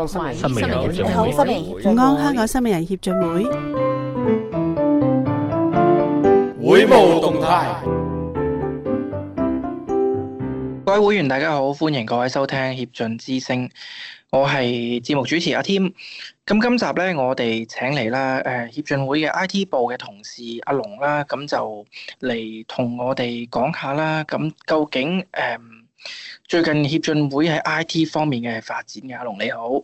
安心人協進會， 你好，新明協進會， 安香港新美人協進會會務動態。 各位會員大家好，歡迎各位收聽協進之聲，我係節目主持阿添。咁今集咧，我哋請嚟啦，協進會嘅 IT 部嘅同事阿龍啦，咁就嚟同我哋講下啦。咁究竟最近協進會喺 IT 方面嘅發展嘅，阿龍你好。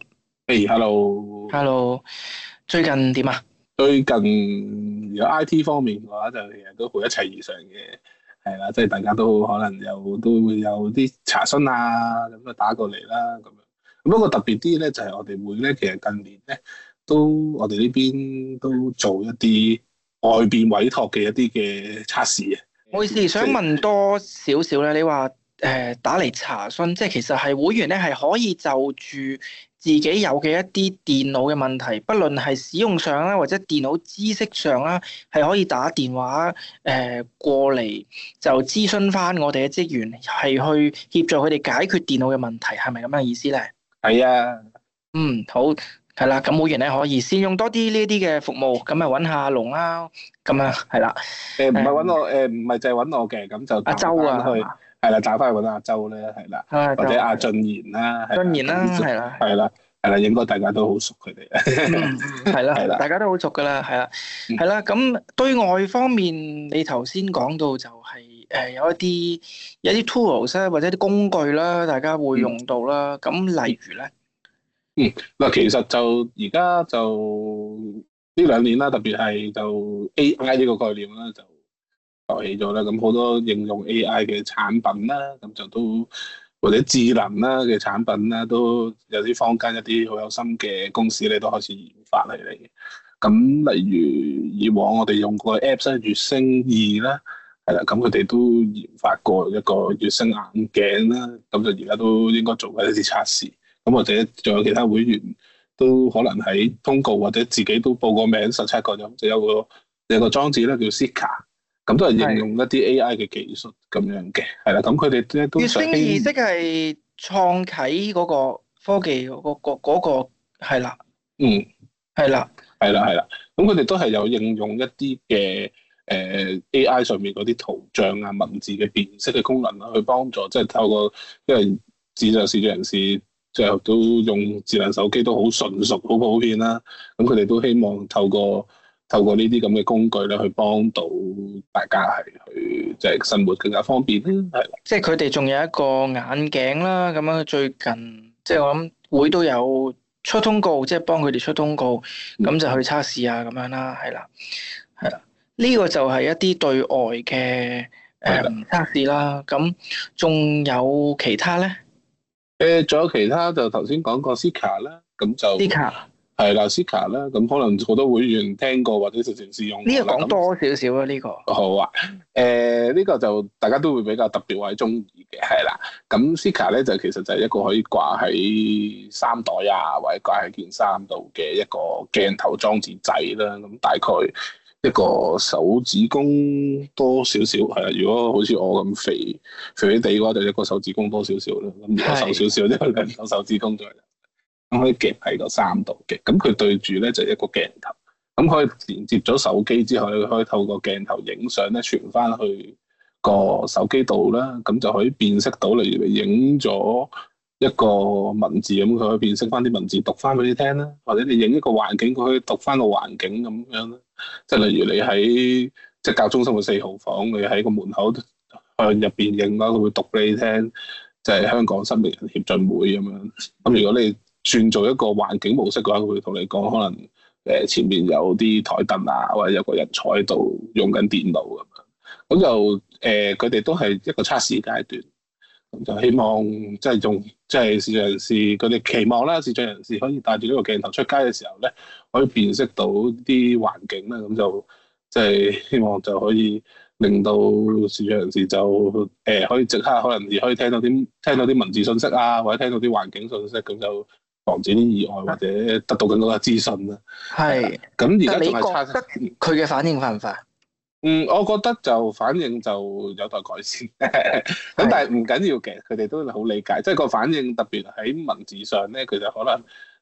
Hello， 最近點啊？ 最近如果 IT 方面嘅話，就其實都好一切如常嘅，係啦，即係大家都可能都會有啲查詢啊，咁啊打過嚟啦，咁樣。不過特別啲咧，就係我哋會咧，其實近年咧我哋呢邊都做一啲外邊委託嘅一啲嘅測試嘅。 唔好意思，想問多少少咧？你話打嚟查詢，即係其實係會員咧係可以就住自己有嘅一啲電腦嘅問題，不論係使用上啦，或者電腦知識上啦，係可以打電話過嚟就諮詢翻我哋嘅職員，係去協助佢哋解決電腦嘅問題，係咪咁樣嘅意思咧？ 係啊， 好，係啦，咁會員咧可以善用多啲呢啲嘅服務，咁啊揾下阿龍啦，咁啊係啦。 唔係揾我，唔係就係揾我嘅，咁就阿周啊， 係啦，打翻去揾阿周咧，係啦，或者阿俊賢啦， 俊賢啦，係啦， 應該大家都好熟佢哋。 係啦，大家都好熟噶啦，係啦，咁對外方面，你頭先講到就係有一啲 tools 啦，或者啲工具啦，大家會用到啦。咁例如咧， 嗱，其實就而家就呢2年啦，特別係就 AI 呢個概念啦，就崛起咗啦。咁好多應用 AI 嘅產品啦，咁就都或者智能啦嘅產品啦，都有啲坊間一啲好有心嘅公司咧，都開始研發嚟嘅。咁例如以往我哋用過嘅 Apps 咧，月星2啦，係啦，咁佢哋都研發過一個月星眼鏡啦，咁就而家都應該做緊一啲測試。咁或者仲有其他會員都可能喺通告或者自己都報個名實測過咗，就有個裝置咧叫 Sika， 咁都係應用一啲 AI 嘅技術咁樣嘅，係啦。咁佢哋咧都月星2即係創啟嗰個科技嗰個係啦，係啦。 咁佢哋都係有應用一啲嘅AI 上面嗰啲圖像啊、文字嘅辨識嘅功能啦，去幫助即係透過因為視障人士。最後都用智能手機都好純熟、好普遍啦。咁佢哋都希望透過呢啲咁嘅工具咧，去幫到大家係去即係生活更加方便。係。 即係佢哋仲有一個眼鏡啦，咁樣最近即係我諗會都有出通告，即係幫佢哋出通告，咁就去測試啊咁樣啦，係啦。呢個就係一啲對外嘅測試啦。咁仲有其他咧？ 仲有其他就頭先講過 Sika 啦，咁就 Sika 係啦 Sika 啦，咁可能好多會員聽過或者直情試用。 呢個講多少少啊？呢個好啊，呢個就大家都會比較特別或者中意嘅，係啦。咁 Sika 咧就其實就係一個可以掛喺衫袋啊，或者掛喺件衫度嘅一個鏡頭裝置仔啦。咁大概一個手指公多少少，係啦。如果好似我咁肥肥地嘅話，就一個手指公多少少啦。咁如果瘦少少，即係2個手指公左右，咁可以夾喺個衫度嘅。咁佢對住咧就一個鏡頭，咁可以連接咗手機之後，你可以透過鏡頭影相咧，傳翻去個手機度啦。咁就可以辨識到，例如你影咗一個文字咁，佢可以辨識翻啲文字讀翻俾你聽啦。或者你影一個環境，佢可以讀翻個環境咁樣啦。即係例如你喺即係教中心嘅4號房，你喺個門口向入邊影啦，佢會讀俾你聽，就係香港新美人協進會咁樣。咁如果你轉做一個環境模式嘅話，佢會同你講，可能前面有啲台凳啊，或者有個人坐喺度用緊電腦咁樣。咁就佢哋都係一個測試階段。咁就希望即係用即係視障人士佢哋期望啦，視障人士可以帶住呢個鏡頭出街嘅時候咧，可以辨識到啲環境啦。咁就即係希望就可以令到視障人士就可以即刻可能可以聽到啲文字信息啊，或者聽到啲環境信息，咁就防止啲意外或者得到更多嘅資訊啦。 係。 咁而家仲係覺得佢嘅反應快唔快？ 我覺得就反應就有待改善，咁但係唔緊要嘅，佢哋都好理解，即係個反應特別喺文字上咧，佢就可能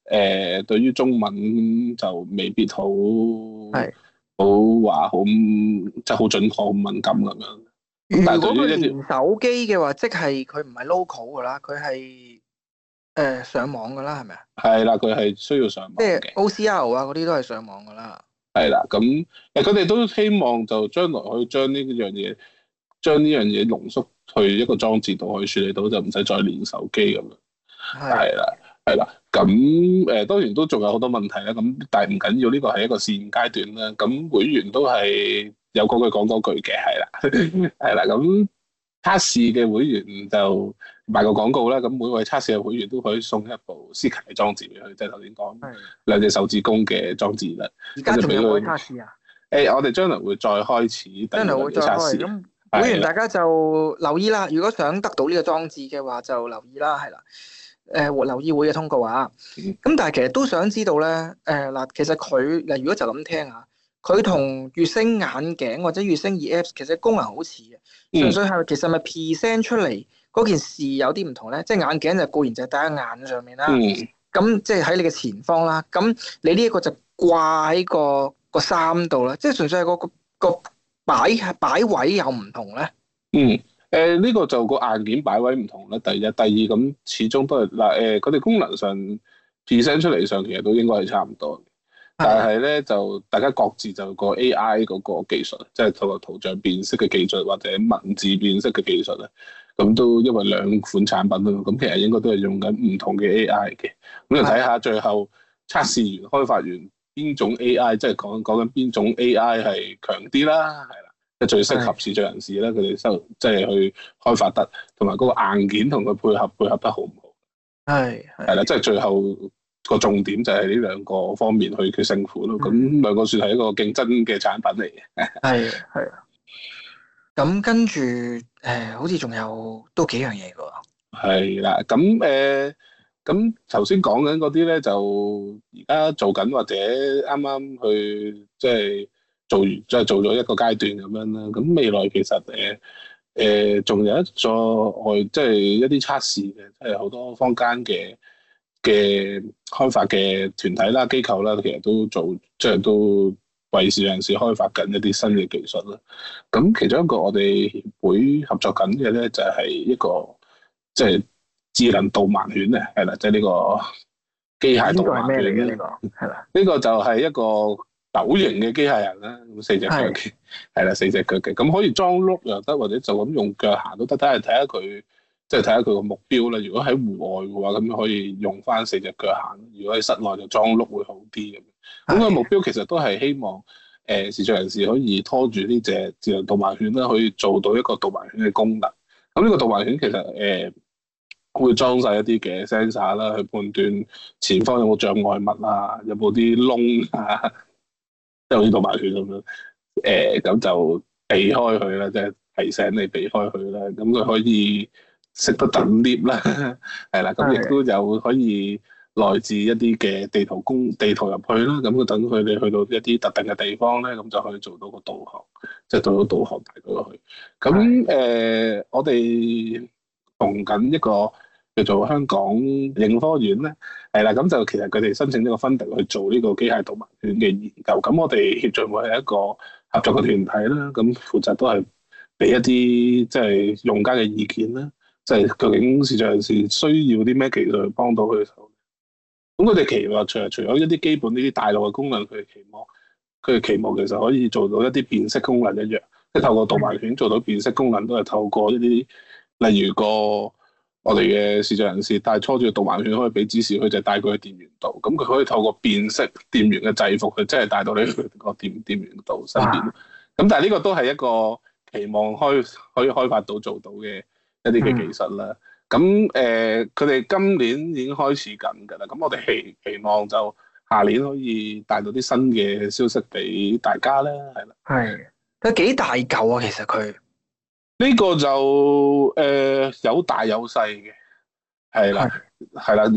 對於中文就未必好係好話好即係好準確、好敏感咁樣。咁但係如果佢對於一啲連手機嘅話，即係佢唔係 local 噶啦，佢係上網噶啦，係咪啊？ 係啦，佢係需要上網即係嘅。 OCR 啊，嗰啲都係上網噶啦。 係啦，咁佢哋都希望就將來可以將呢樣嘢濃縮去一個裝置度可以處理到，就唔使再連手機咁樣。 係係啦，係啦，咁當然都仲有好多問題啦，咁但係唔緊要，呢個係一個試驗階段啦。咁會員都係有嗰句講嗰句嘅，係啦，係啦，咁測試嘅會員就賣個廣告啦。咁每位測試嘅會員都可以送一部 Seeker 嘅裝置俾佢，即係頭先講係。 兩隻手指公嘅裝置啦。 而家仲有冇測試啊？ 我哋將來會再開始第二輪將來會再開。 嘅測試。 咁會員大家就留意啦。如果想得到呢個裝置嘅話，就留意啦，係啦。留意會嘅通告啊。咁但係其實都想知道咧，嗱，其實佢嗱，如果就咁聽下，佢同月星眼鏡或者月星 2Apps 其實功能好似嘅，純粹係其實咪 present 出嚟嗰件事有啲唔同咧。即係眼鏡就固然就係戴喺眼上面啦，咁即係喺你嘅前方啦。咁你呢一個就掛喺個衫度啦，即係純粹係個擺位有唔同咧。 呢個就個硬件擺位唔同啦。第一、第二咁始終都係嗱佢哋功能上 present 出嚟上其實都應該係差唔多嘅。但係咧就大家各自就個 AI 嗰個技術，即係透過圖像辨識嘅技術或者文字辨識嘅技術咧，咁都因為兩款產品咯，咁其實應該都係用緊唔同嘅 AI 嘅。咁就睇下最後測試完、開發完邊種 AI，即係講緊邊種 AI 係強啲啦，係啦，即係最適合視障人士咧，佢哋即係去開發得，同埋嗰個硬件同佢配合得好唔好？係啦，即係最後個重點就係呢兩個方面去決勝負咯。咁兩個算係一個競爭嘅產品嚟嘅。 係啊。咁跟住好似仲有都幾樣嘢㗎喎。係啦，咁頭先講緊嗰啲咧，就而家做緊或者啱啱去即係做咗一個階段咁樣啦。咁未來其實仲有一座即係一啲測試嘅，即係好多坊間嘅開發嘅團體啦、機構啦，其實都即係都為視障人士開發緊一啲新嘅技術啦。咁其中一個我哋協會合作緊嘅咧，就係一個即係智能導盲犬咧，係啦，即係呢個機械導盲犬咧。呢個係啦，呢個就係一個斗形嘅機械人啦，咁四隻腳嘅，係啦，四隻腳嘅，咁可以裝轆又得，或者就咁用腳行都得，睇下佢。即係睇下佢個目標啦。如果喺戶外嘅話，咁可以用翻四隻腳行；如果喺室內就裝轆會好啲咁。咁個目標其實都係希望視障人士可以拖住呢隻智能導盲犬啦，可以做到一個導盲犬嘅功能。咁呢個導盲犬其實會裝晒一啲嘅 sensor 啦，去判斷前方有冇障礙物啊，有冇啲窿啊，即係好似導盲犬咁樣。咁就避開佢啦，即係提醒你避開佢啦。咁佢可以識得等 lift 啦，係啦，咁亦都有可以來自一啲嘅地圖入去啦，咁佢等佢哋去到一啲特定嘅地方咧，咁就可以做到個導航，即係做到導航帶佢落去。咁我哋同緊一個叫做香港應科院咧，係啦，咁就其實佢哋申請呢個 funding去做呢個機械導盲犬嘅研究。咁我哋協進會係一個合作嘅團體啦，咁負責都係俾一啲即係用家嘅意見啦。即係究竟視障人士需要啲咩技術去幫到佢手？咁佢哋期望除咗一啲基本呢啲大腦嘅功能，佢哋期望其實可以做到一啲辨識功能一樣，即係透過導盲犬做到辨識功能，都係透過一啲例如我哋嘅視障人士拖住導盲犬可以俾指示佢，就帶佢去電源度，咁佢可以透過辨識電源嘅制服，佢真係帶到你去個電源度身邊。咁但係呢個都係一個期望可以開發到做到嘅一啲嘅技術啦，咁佢哋今年已經開始緊㗎啦，咁我哋期望就下年可以帶到啲新嘅消息俾大家啦，係啦。係，佢幾大嚿啊？其實佢呢個就有大有細嘅，係啦，係啦，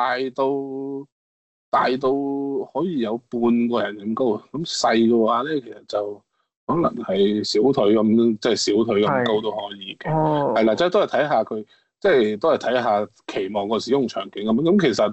大到可以有半個人咁高，咁細嘅話咧，其實就可能係小腿咁，即係小腿咁高都可以嘅。係啦，即係都係睇下佢，即係都係睇下期望個使用場景咁。咁其實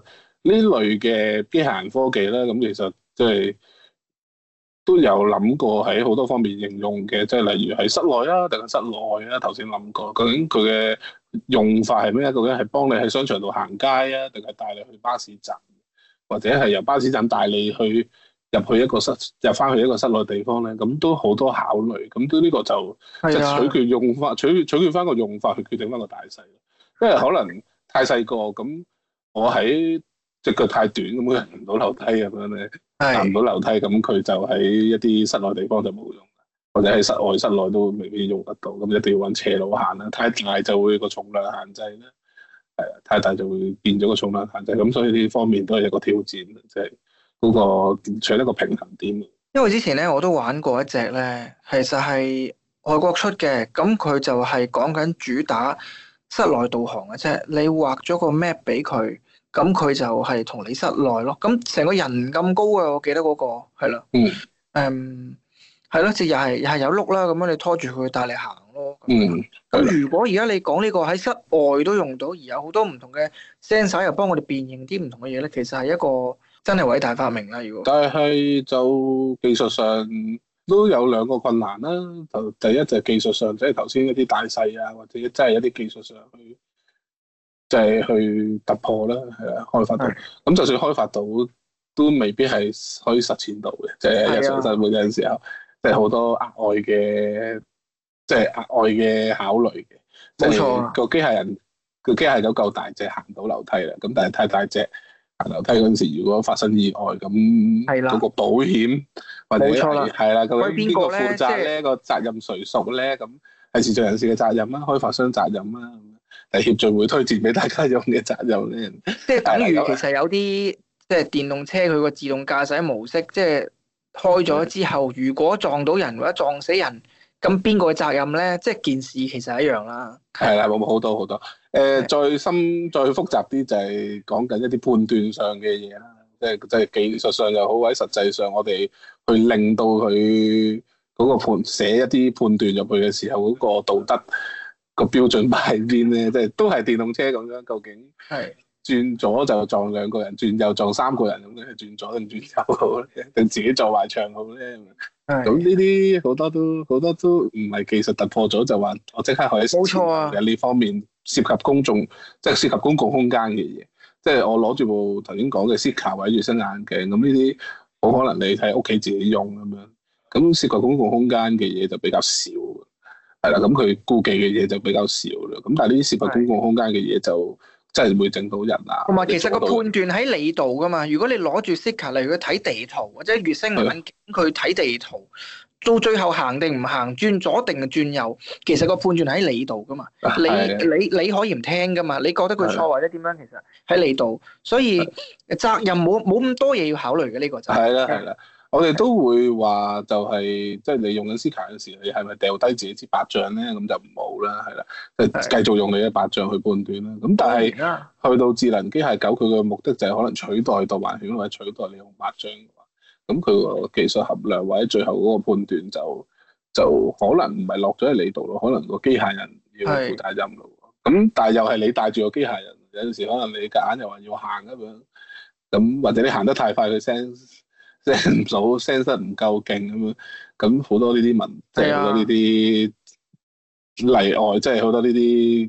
呢類嘅機械人科技咧，咁其實即係都有諗過喺好多方面應用嘅，即係例如喺室內啊，定係室內啊。頭先諗過，究竟佢嘅用法係咩啊？究竟係幫你喺商場度行街啊，定係帶你去巴士站，或者係由巴士站帶你去入翻去一個室內地方咧？咁都好多考慮。咁都呢個就即係取決用法，取決翻個用法去決定翻個大細。因為可能太細個，咁我喺隻腳太短，咁佢行唔到樓梯咁樣咧，行唔到樓梯，咁佢就喺一啲室內地方就冇用，或者喺室外、室內都未必用得到，咁一定要揾斜路行啦。太大就會個重量限制啦，係啊，太大就會變咗個重量限制，咁所以呢方面都係一個挑戰，即係嗰個取得一個平衡點。 因為之前咧我都玩過一隻咧，其實係外國出嘅，咁佢就係講緊主打室內導航嘅啫。你畫咗個 map 俾佢，咁佢就係同你室內咯。咁成個人咁高啊，我記得嗰個係啦。係咯，即係又係有碌啦，咁樣你拖住佢帶你行咯。咁如果而家你講呢個喺室外都用到，而有好多唔同嘅 sensor 又幫我哋辨認啲唔同嘅嘢咧，其實係一個真係偉大發明啦。如果但係就技術上都有兩個困難啦。第一就係技術上，即係頭先一啲大細啊，或者真係一啲技術上去即係去突破啦，係啊，開發到。咁就算開發到，都未必係可以實踐到嘅，即係日常生活有陣時候，即係好多額外嘅，即係額外嘅考慮嘅。冇錯，個機械人都夠大隻，行到樓梯啦。咁但係太大隻，行樓梯嗰陣時，如果發生意外，咁嗰個保險或者係啦，究竟邊個負責咧？個責任誰屬咧？咁係視像人士嘅責任啦，開發商責任啦，係協進會推薦俾大家用嘅責任咧。 即係等於其實有啲即係電動車佢個自動駕駛模式，即係開咗之後，如果撞到人或者撞死人，咁邊個嘅責任咧？即係件事其實一樣啦。 係啦，冇好多好多。再深再複雜啲就係講緊一啲判斷上嘅嘢啦，即係技術上又好，或者實際上我哋去令到佢嗰個寫一啲判斷入去嘅時候，嗰個道德個標準擺喺邊咧？即係都係電動車咁樣，究竟轉左就撞兩個人，轉右撞三個人咁咧？轉左定轉右好咧？定自己撞埋牆好咧？咁呢啲好多都唔係技術突破咗就話我即刻可以實踐嘅。呢方面涉及公眾，即係涉及公共空間嘅嘢。即係我攞住部頭先講嘅 Zeekr 或者住新眼鏡，咁呢啲好可能你喺屋企自己用咁樣。咁涉及公共空間嘅嘢就比較少，係啦。咁佢顧忌嘅嘢就比較少啦。咁但係呢啲涉及公共空間嘅嘢就真係會整到人啊。 同埋其實個判斷喺你度噶嘛。如果你攞住 Zeekr，例如佢睇地圖或者月星眼鏡佢睇地圖，到最後行定唔行，轉左定係轉右，其實個判斷喺你度噶嘛。你可以唔聽噶嘛。你覺得佢錯或者點樣，其實喺你度。所以責任冇咁多嘢要考慮嘅呢個就係啦。我哋都會話就係即係你用緊 Zeekr 嘅時候，你係咪掉低自己支白杖咧？咁就唔好啦，係啦，即係繼續用你嘅白杖去判斷啦。咁但係去到智能機械狗，佢嘅目的就係可能取代導盲犬或者取代你用白杖嘅話，咁佢個技術含量或者最後嗰個判斷就可能唔係落咗喺你度咯，可能個機械人要負責任咯。咁但係又係你帶住個機械人，有陣時可能你夾硬又話要行咁樣，咁或者你行得太快，佢聲唔到，聲質唔夠勁咁樣，咁好多呢啲即係好多呢啲例外，即係好多呢啲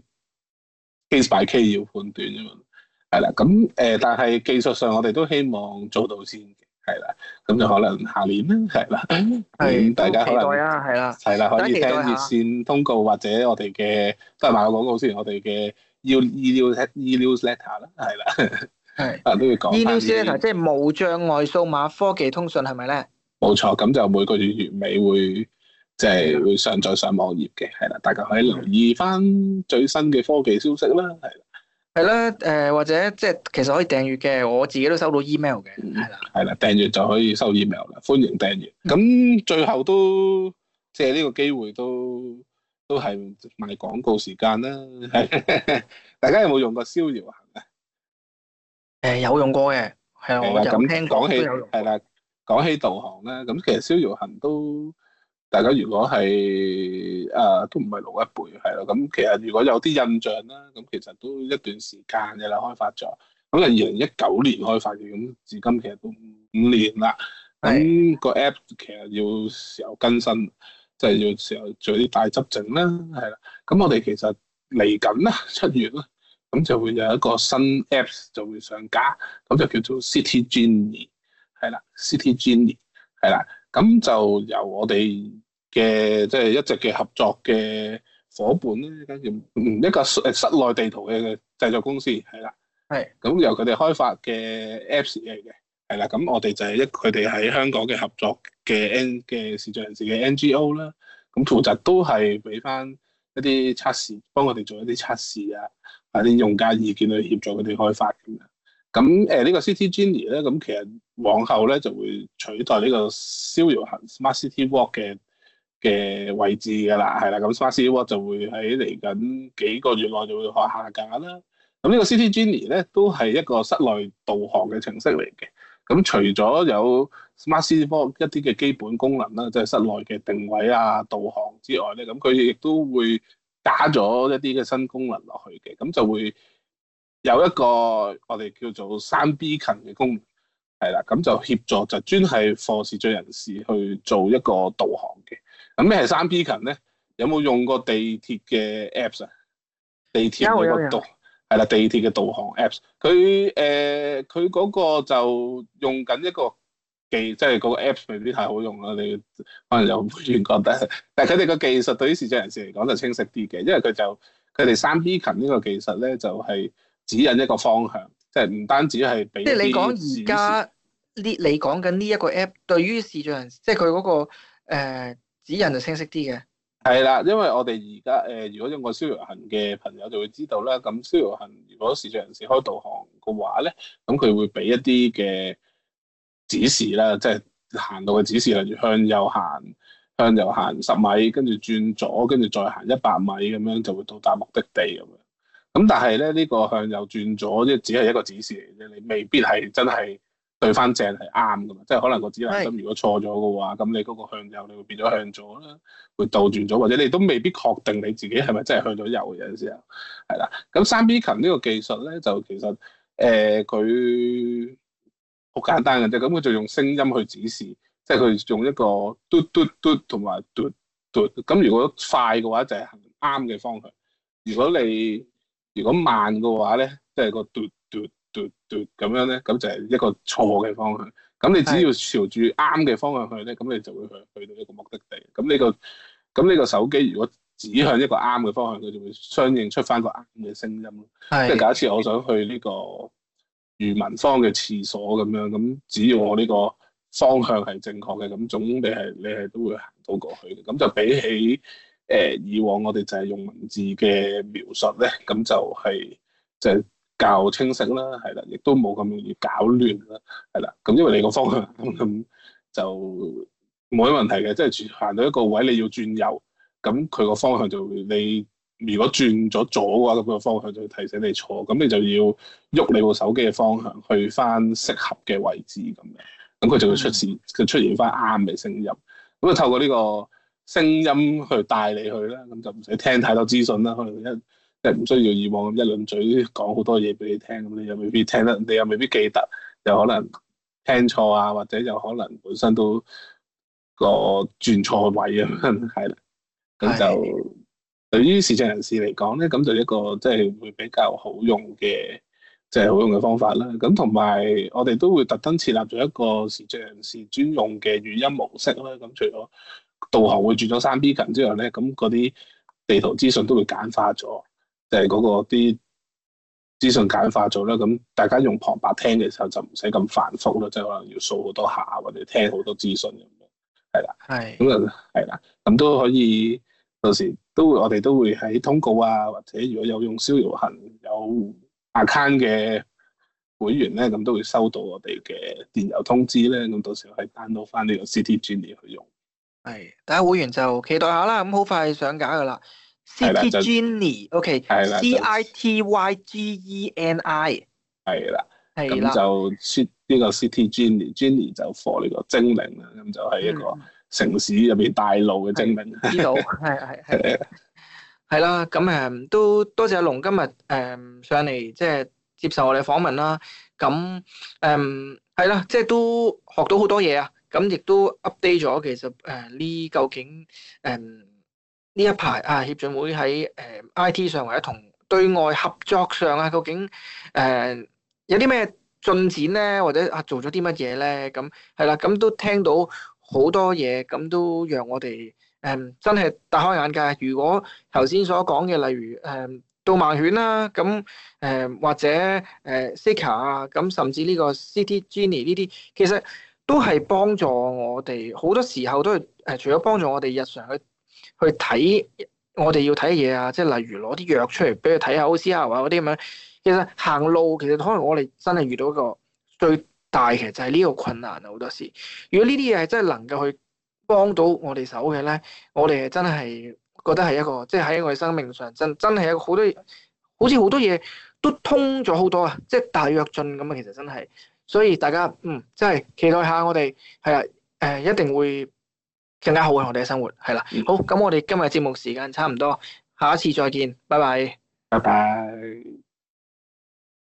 case by case 要判斷咁樣，係啦。咁但係技術上我哋都希望做到先嘅，係啦。咁就可能下年啦，係啦。咁大家可能係啦，可以聽熱線通告或者我哋嘅都係賣個廣告先，我哋嘅 e-newsletter 啦，係啦。都要講 e-newsletter 即係無障礙數碼科技通訊係咪咧？冇錯，咁就每個月月尾會即係會上載上網頁嘅，係啦，大家可以留意翻最新嘅科技消息啦，係啦。 係啦，或者即係其實可以訂閱嘅，我自己都收到 email 嘅，係啦。 係啦，訂閱就可以收 email 啦，歡迎訂閱。咁最後都借呢個機會都係賣廣告時間啦。大家有冇用過逍遙行啊？ 有用過嘅，係我有聽講都有用。 係啦，講起導航咧，咁其實逍遙行都大家如果係都唔係老一輩係咯，咁其實如果有啲印象啦，咁其實都一段時間嘅啦，開發咗。 咁就2019年開發嘅，咁至今其實都5年啦。咁個 app 其實要時候更新，即係要時候做啲大執整啦，係啦。咁我哋其實嚟緊啦7月啦，咁就會有一個新 apps 就會上架，咁就叫做 City Genie， 係啦，City Genie 係啦。咁就由我哋嘅即係一直嘅合作嘅伙伴咧，跟住一個室內地圖嘅製作公司係啦，咁由佢哋開發嘅 apps 嚟嘅。係啦，咁我哋就係佢哋喺香港嘅合作嘅視障人士嘅 NGO 啦，咁負責都係俾翻一啲測試，幫我哋做一啲測試啊，啲用家意見去協助佢哋開發咁樣。咁呢個 City Genie 咧，咁其實往後咧就會取代呢個逍遙行 Smart City Walk 嘅位置㗎啦，係啦，咁 Smart City Walk 就會喺嚟緊幾個月內就會下架啦。咁呢個 City Genie 咧都係一個室內導航嘅程式嚟嘅。咁除咗有 Smart City Walk 一啲嘅基本功能啦，即係室內嘅定位啊、導航之外咧，咁佢亦都會加咗一啲嘅新功能落去嘅，咁就會有一個我哋叫做3Beacon嘅功能，係啦，咁就協助就專係 for 視障人士去做一個導航嘅。咁咩係3Beacon咧？有冇用過地鐵嘅 Apps 啊？地鐵嘅個導係啦，地鐵嘅導航 Apps， 佢嗰個就用緊一個即係嗰個 Apps 未必太好用啦。你可能有會員覺得，但係佢哋個技術對於視障人士嚟講就清晰啲嘅，因為佢哋3Beacon呢個技術咧就係指引一個方向，即係唔單止係俾。即係你講而家你講緊呢一個 App 對於視障人士，即係佢嗰個指引就清晰啲嘅。 係啦，因為我哋而家如果用過逍遙行嘅朋友就會知道啦。咁逍遙行如果視障人士開導航嘅話咧，咁佢會俾一啲嘅指示啦，即係行路嘅指示，例如向右行10米，跟住轉左，跟住再行100米咁樣就會到達目的地咁樣。咁但係咧呢個向右轉左即只係一個指示嚟啫，你未必係真係對翻正係啱噶嘛，即係可能個指南針如果錯咗嘅話，咁你嗰個向右你會變咗向左啦，會倒轉咗，或者你都未必確定你自己係咪真係向咗右嘅。有陣時候係啦。咁3Beacon呢個技術咧就其實佢好簡單嘅啫，咁佢就用聲音去指示，即係佢用一個嘟嘟嘟同埋嘟嘟。咁如果快嘅話就係行啱嘅方向，如果慢嘅話咧，即係個嘟嘟嘟嘟咁樣咧，咁就係一個錯嘅方向。咁你只要朝住啱嘅方向去咧，咁你就會去到一個目的地。咁呢個手機如果指向一個啱嘅方向，佢就會相應出翻個啱嘅聲音咯。即係假設我想去呢個裕民坊嘅廁所咁樣，咁只要我呢個方向係正確嘅，咁總你係都會行到過去嘅。咁就比起以往我哋就係用文字嘅描述咧，咁就係較清晰啦，係啦，亦都冇咁容易搞亂啦，係啦。咁因為你個方向咁就冇乜問題嘅，即係行到一個位你要轉右，咁佢個方向就會你如果轉咗左嘅話，咁個方向就會提醒你錯，咁你就要喐你部手機嘅方向去翻適合嘅位置咁樣，咁佢就會出現翻啱嘅聲音。咁啊透過呢個聲音去帶你去啦，咁就唔使聽太多資訊啦，可能即係唔需要以往咁一輪嘴講好多嘢俾你聽，咁你又未必聽得，你又未必記得，又可能聽錯啊，或者又可能本身都個轉錯位咁樣，係啦，咁就對於視障人士嚟講咧，咁就一個即係會比較好用嘅，即係好用嘅方法啦。咁同埋我哋都會特登設立咗一個視障人士專用嘅語音模式啦。咁除咗導航會轉咗3Beacon之外咧，咁嗰啲地圖資訊都會簡化咗，就係嗰個啲資訊簡化咗啦。咁大家用旁白聽嘅時候就唔使咁繁複咯，即係可能要掃好多下或者聽好多資訊咁樣，係啦，咁啊係啦，咁都可以到時我哋都會喺通告啊，或者如果有用逍遙行有 account 嘅會員咧，咁都會收到我哋嘅電郵通知咧，咁到時可以 download 翻呢個 City Genie 去用。 係，大家會員就期待下啦，咁好快上架噶啦。City Genie，OK，CITYGENI， 係啦，咁就出呢個 City Genie 就 for 呢個精靈啦，咁就係一個城市入邊帶路嘅精靈。 知道，係啦，咁都多謝阿龍今日上嚟即係接受我哋訪問啦。咁係啦，即係都學到好多嘢啊！咁亦都 update 咗，其實呢究竟呢一排啊協進會喺IT 上或者同對外合作上啊，究竟有啲咩進展咧，或者做咗啲乜嘢咧？咁係啦，咁都聽到好多嘢，咁都讓我哋真係大開眼界。如果頭先所講嘅，例如導盲犬啦，咁或者Zeekr 啊，咁甚至呢個 City Genie 呢啲，其實都係幫助我哋好多時候都係除咗幫助我哋日常去睇我哋要睇嘅嘢啊，即係例如攞啲藥出嚟俾佢睇下 OCR 啊嗰啲咁樣。其實行路其實可能我哋真係遇到一個最大其實就係呢個困難啊，好多時。如果呢啲嘢係真係能夠去幫到我哋手嘅咧，我哋係真係覺得係一個即係喺我哋生命上真係一個好多好似好多嘢都通咗好多啊，即係大躍進咁啊！其實真係，所以大家真係期待下我哋係啦，一定會更加好嘅我哋嘅生活係啦。好，咁我哋今日節目時間差唔多，下一次再見，拜拜。 拜拜。